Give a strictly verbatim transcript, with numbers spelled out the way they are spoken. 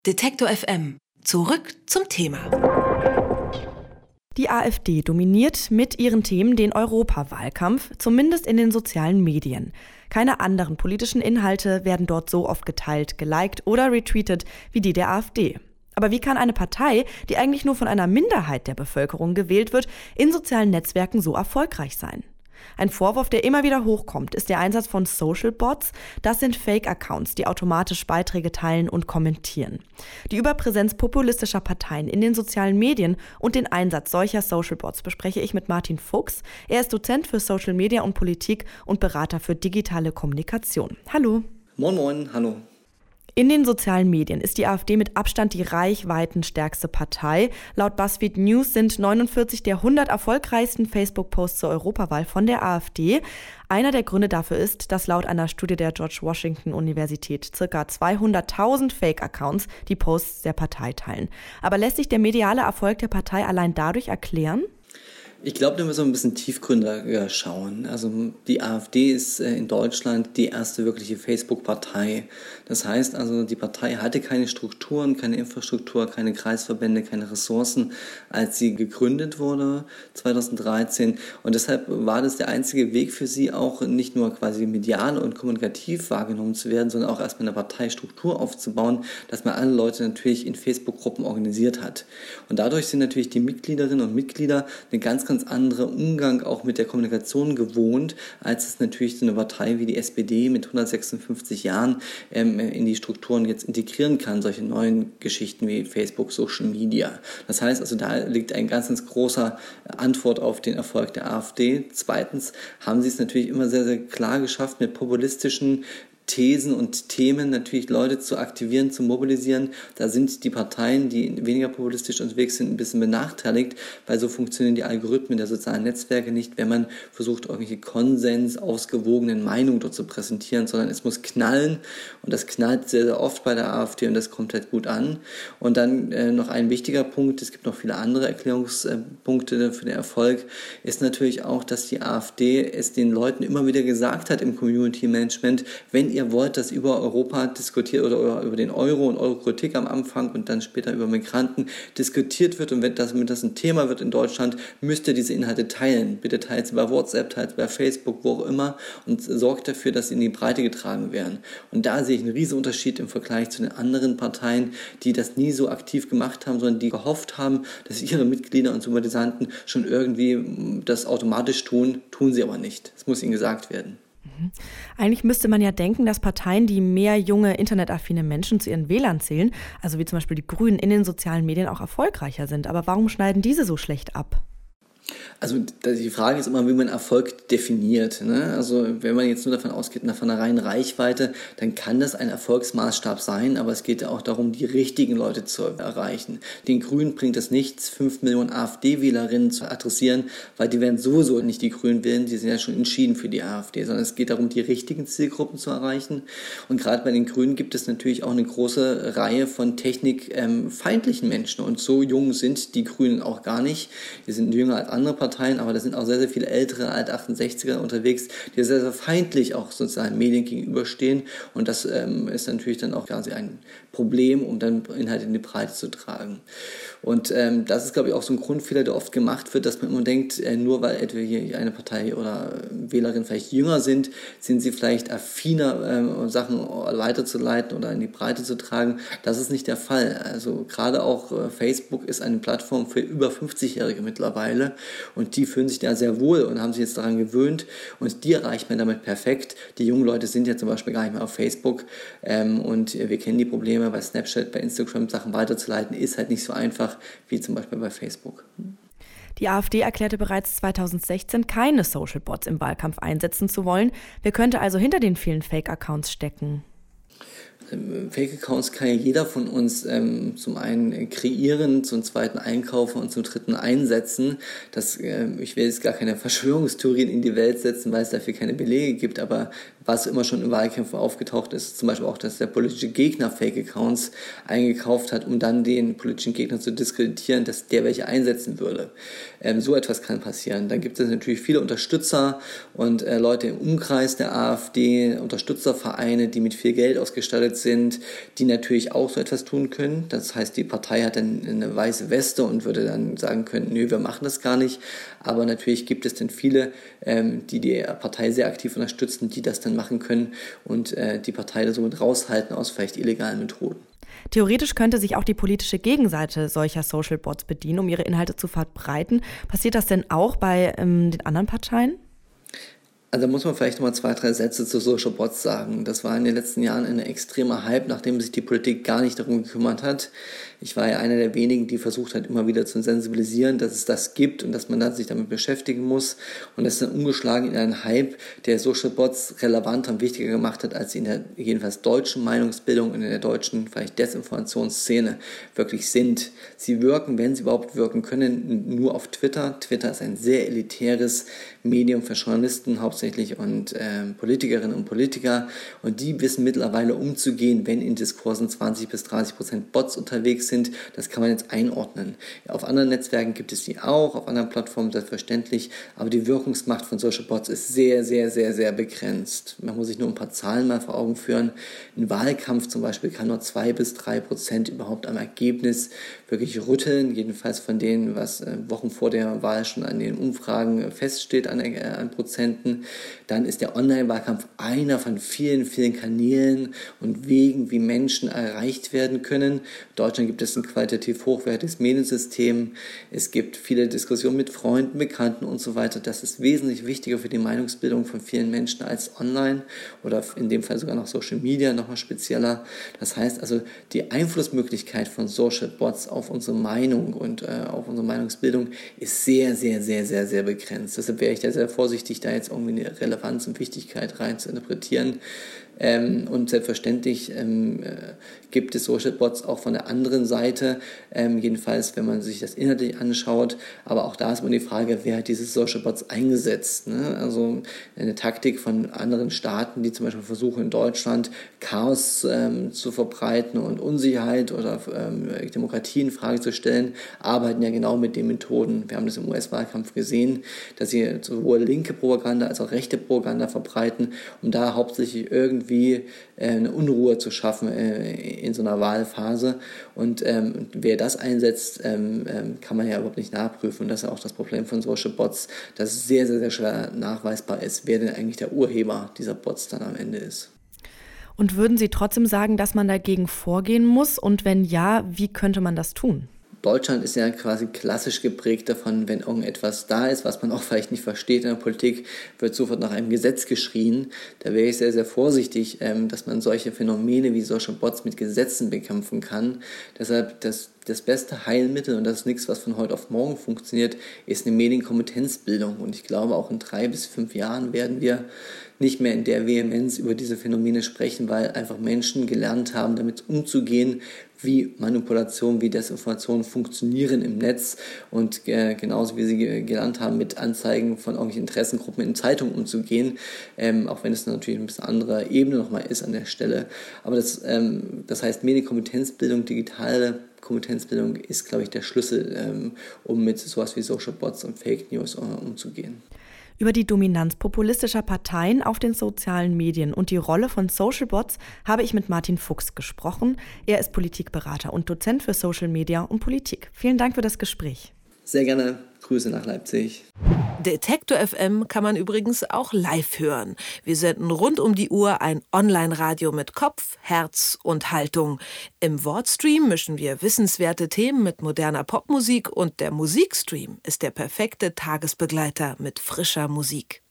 Detektor F M. Zurück zum Thema. Die AfD dominiert mit ihren Themen den Europawahlkampf, zumindest in den sozialen Medien. Keine anderen politischen Inhalte werden dort so oft geteilt, geliked oder retweetet wie die der AfD. Aber wie kann eine Partei, die eigentlich nur von einer Minderheit der Bevölkerung gewählt wird, in sozialen Netzwerken so erfolgreich sein? Ein Vorwurf, der immer wieder hochkommt, ist der Einsatz von Social Bots. Das sind Fake-Accounts, die automatisch Beiträge teilen und kommentieren. Die Überpräsenz populistischer Parteien in den sozialen Medien und den Einsatz solcher Social Bots bespreche ich mit Martin Fuchs. Er ist Dozent für Social Media und Politik und Berater für digitale Kommunikation. Hallo. Moin Moin, hallo. In den sozialen Medien ist die AfD mit Abstand die reichweitenstärkste Partei. Laut BuzzFeed News sind neunundvierzig der hundert erfolgreichsten Facebook-Posts zur Europawahl von der AfD. Einer der Gründe dafür ist, dass laut einer Studie der George Washington Universität ca. zweihunderttausend Fake-Accounts die Posts der Partei teilen. Aber lässt sich der mediale Erfolg der Partei allein dadurch erklären? Ich glaube, da müssen wir ein bisschen tiefgründiger schauen. Also die AfD ist in Deutschland die erste wirkliche Facebook-Partei. Das heißt also, die Partei hatte keine Strukturen, keine Infrastruktur, keine Kreisverbände, keine Ressourcen, als sie gegründet wurde zweitausenddreizehn. Und deshalb war das der einzige Weg für sie auch nicht nur quasi medial und kommunikativ wahrgenommen zu werden, sondern auch erstmal eine Parteistruktur aufzubauen, dass man alle Leute natürlich in Facebook-Gruppen organisiert hat. Und dadurch sind natürlich die Mitgliederinnen und Mitglieder eine ganz, ganz anderer Umgang auch mit der Kommunikation gewohnt, als es natürlich so eine Partei wie die S P D mit hundertsechsundfünfzig Jahren ähm, in die Strukturen jetzt integrieren kann, solche neuen Geschichten wie Facebook, Social Media. Das heißt also, da liegt ein ganz, ganz großer Antwort auf den Erfolg der AfD. Zweitens haben sie es natürlich immer sehr, sehr klar geschafft, mit populistischen Thesen und Themen natürlich Leute zu aktivieren, zu mobilisieren. Da sind die Parteien, die weniger populistisch unterwegs sind, ein bisschen benachteiligt, weil so funktionieren die Algorithmen der sozialen Netzwerke nicht, wenn man versucht, irgendwelche Konsens, ausgewogenen Meinungen dort zu präsentieren, sondern es muss knallen und das knallt sehr, sehr oft bei der AfD und das kommt halt gut an. Und dann äh, noch ein wichtiger Punkt, es gibt noch viele andere Erklärungspunkte für den Erfolg, ist natürlich auch, dass die AfD es den Leuten immer wieder gesagt hat im Community Management, wenn ihr wollt, dass über Europa diskutiert oder über den Euro und Eurokritik am Anfang und dann später über Migranten diskutiert wird und wenn das, wenn das ein Thema wird in Deutschland, müsst ihr diese Inhalte teilen. Bitte teilt sie bei WhatsApp, teilt sie bei Facebook, wo auch immer und sorgt dafür, dass sie in die Breite getragen werden. Und da sehe ich einen riesen Unterschied im Vergleich zu den anderen Parteien, die das nie so aktiv gemacht haben, sondern die gehofft haben, dass ihre Mitglieder und Sympathisanten schon irgendwie das automatisch tun, tun sie aber nicht. Es muss ihnen gesagt werden. Eigentlich müsste man ja denken, dass Parteien, die mehr junge, internetaffine Menschen zu ihren Wählern zählen, also wie zum Beispiel die Grünen, in den sozialen Medien auch erfolgreicher sind. Aber warum schneiden diese so schlecht ab? Also die Frage ist immer, wie man Erfolg definiert. Ne? Also wenn man jetzt nur davon ausgeht, von einer reinen Reichweite, dann kann das ein Erfolgsmaßstab sein, aber es geht ja auch darum, die richtigen Leute zu erreichen. Den Grünen bringt es nichts, fünf Millionen AfD-Wählerinnen zu adressieren, weil die werden sowieso nicht die Grünen wählen, die sind ja schon entschieden für die AfD, sondern es geht darum, die richtigen Zielgruppen zu erreichen. Und gerade bei den Grünen gibt es natürlich auch eine große Reihe von technikfeindlichen Menschen und so jung sind die Grünen auch gar nicht. Die sind jünger als andere Parteien, aber da sind auch sehr, sehr viele ältere Alt-achtundsechziger unterwegs, die sehr, sehr feindlich auch sozialen Medien gegenüberstehen und das ähm, ist natürlich dann auch quasi ein Problem, um dann Inhalte in die Breite zu tragen. Und ähm, das ist, glaube ich, auch so ein Grundfehler, der oft gemacht wird, dass man immer denkt, äh, nur weil etwa hier eine Partei oder Wählerin vielleicht jünger sind, sind sie vielleicht affiner, ähm, Sachen weiterzuleiten oder in die Breite zu tragen. Das ist nicht der Fall. Also gerade auch äh, Facebook ist eine Plattform für über fünfzigjährige mittlerweile und die fühlen sich da sehr wohl und haben sich jetzt daran gewöhnt und die erreicht man damit perfekt. Die jungen Leute sind ja zum Beispiel gar nicht mehr auf Facebook ähm, und wir kennen die Probleme bei Snapchat, bei Instagram, Sachen weiterzuleiten, ist halt nicht so einfach wie zum Beispiel bei Facebook. Die AfD erklärte bereits zweitausendsechzehn, keine Social Bots im Wahlkampf einsetzen zu wollen. Wer könnte also hinter den vielen Fake-Accounts stecken? Fake-Accounts kann ja jeder von uns ähm, zum einen kreieren, zum zweiten einkaufen und zum dritten einsetzen. Das, äh, ich will jetzt gar keine Verschwörungstheorien in die Welt setzen, weil es dafür keine Belege gibt, aber Was immer schon in Wahlkämpfen aufgetaucht ist, zum Beispiel auch, dass der politische Gegner Fake-Accounts eingekauft hat, um dann den politischen Gegner zu diskreditieren, dass der welche einsetzen würde. Ähm, so etwas kann passieren. Dann gibt es natürlich viele Unterstützer und äh, Leute im Umkreis der AfD, Unterstützervereine, die mit viel Geld ausgestattet sind, die natürlich auch so etwas tun können. Das heißt, die Partei hat dann eine weiße Weste und würde dann sagen können, nö, wir machen das gar nicht. Aber natürlich gibt es dann viele, ähm, die die Partei sehr aktiv unterstützen, die das dann machen können und äh, die Partei da somit raushalten aus vielleicht illegalen Methoden. Theoretisch könnte sich auch die politische Gegenseite solcher Social Bots bedienen, um ihre Inhalte zu verbreiten. Passiert das denn auch bei ähm, den anderen Parteien? Also da muss man vielleicht noch mal zwei, drei Sätze zu Social Bots sagen. Das war in den letzten Jahren ein extremer Hype, nachdem sich die Politik gar nicht darum gekümmert hat. Ich war ja einer der wenigen, die versucht hat, immer wieder zu sensibilisieren, dass es das gibt und dass man dann sich damit beschäftigen muss. Und das ist dann umgeschlagen in einen Hype, der Social Bots relevanter und wichtiger gemacht hat, als sie in der jedenfalls deutschen Meinungsbildung und in der deutschen vielleicht Desinformationsszene wirklich sind. Sie wirken, wenn sie überhaupt wirken können, nur auf Twitter. Twitter ist ein sehr elitäres Medium für Journalisten hauptsächlich und äh, Politikerinnen und Politiker. Und die wissen mittlerweile umzugehen, wenn in Diskursen zwanzig bis dreißig Prozent Bots unterwegs sind. Das kann man jetzt einordnen. Ja, auf anderen Netzwerken gibt es die auch, auf anderen Plattformen selbstverständlich. Aber die Wirkungsmacht von solchen Bots ist sehr, sehr, sehr, sehr begrenzt. Man muss sich nur ein paar Zahlen mal vor Augen führen. Ein Wahlkampf zum Beispiel kann nur zwei bis drei Prozent überhaupt am Ergebnis wirklich rütteln. Jedenfalls von denen, was äh, Wochen vor der Wahl schon an den Umfragen feststeht, an, äh, an Prozenten. Dann ist der Online-Wahlkampf einer von vielen, vielen Kanälen und Wegen, wie Menschen erreicht werden können. In Deutschland gibt es ein qualitativ hochwertiges Mediensystem. Es gibt viele Diskussionen mit Freunden, Bekannten und so weiter. Das ist wesentlich wichtiger für die Meinungsbildung von vielen Menschen als online oder in dem Fall sogar noch Social Media, nochmal spezieller. Das heißt also, die Einflussmöglichkeit von Social Bots auf unsere Meinung und äh, auf unsere Meinungsbildung ist sehr, sehr, sehr, sehr, sehr begrenzt. Deshalb wäre ich da sehr vorsichtig, da jetzt irgendwie eine Relevanz und Wichtigkeit rein zu interpretieren. Ähm, und selbstverständlich ähm, äh, gibt es Social Bots auch von der anderen Seite, ähm, jedenfalls wenn man sich das inhaltlich anschaut, aber auch da ist immer die Frage, wer hat diese Social Bots eingesetzt, ne? Also eine Taktik von anderen Staaten, die zum Beispiel versuchen in Deutschland Chaos ähm, zu verbreiten und Unsicherheit oder ähm, Demokratie in Frage zu stellen, arbeiten ja genau mit den Methoden. Wir haben das im U S-Wahlkampf gesehen, dass sie sowohl linke Propaganda als auch rechte Propaganda verbreiten, um da hauptsächlich irgendwie wie eine Unruhe zu schaffen in so einer Wahlphase. Und ähm, wer das einsetzt, ähm, kann man ja überhaupt nicht nachprüfen. Und das ist auch das Problem von Social Bots, dass es sehr, sehr, sehr schwer nachweisbar ist, wer denn eigentlich der Urheber dieser Bots dann am Ende ist. Und würden Sie trotzdem sagen, dass man dagegen vorgehen muss? Und wenn ja, wie könnte man das tun? Deutschland ist ja quasi klassisch geprägt davon, wenn irgendetwas da ist, was man auch vielleicht nicht versteht in der Politik, wird sofort nach einem Gesetz geschrien. Da wäre ich sehr, sehr vorsichtig, dass man solche Phänomene wie solche Bots mit Gesetzen bekämpfen kann. Deshalb das, das beste Heilmittel, und das ist nichts, was von heute auf morgen funktioniert, ist eine Medienkompetenzbildung. Und ich glaube, auch in drei bis fünf Jahren werden wir nicht mehr in der Vehemenz über diese Phänomene sprechen, weil einfach Menschen gelernt haben, damit umzugehen, wie Manipulation, wie Desinformation funktionieren im Netz und äh, genauso wie sie ge- gelernt haben, mit Anzeigen von irgendwelchen Interessengruppen in Zeitungen umzugehen, ähm, auch wenn es natürlich ein bisschen andere Ebene nochmal ist an der Stelle. Aber das, ähm, das heißt, Medienkompetenzbildung, digitale Kompetenzbildung ist, glaube ich, der Schlüssel, ähm, um mit sowas wie Social Bots und Fake News uh, umzugehen. Über die Dominanz populistischer Parteien auf den sozialen Medien und die Rolle von Social Bots habe ich mit Martin Fuchs gesprochen. Er ist Politikberater und Dozent für Social Media und Politik. Vielen Dank für das Gespräch. Sehr gerne. Grüße nach Leipzig. Detektor F M kann man übrigens auch live hören. Wir senden rund um die Uhr ein Online-Radio mit Kopf, Herz und Haltung. Im Wortstream mischen wir wissenswerte Themen mit moderner Popmusik und der Musikstream ist der perfekte Tagesbegleiter mit frischer Musik.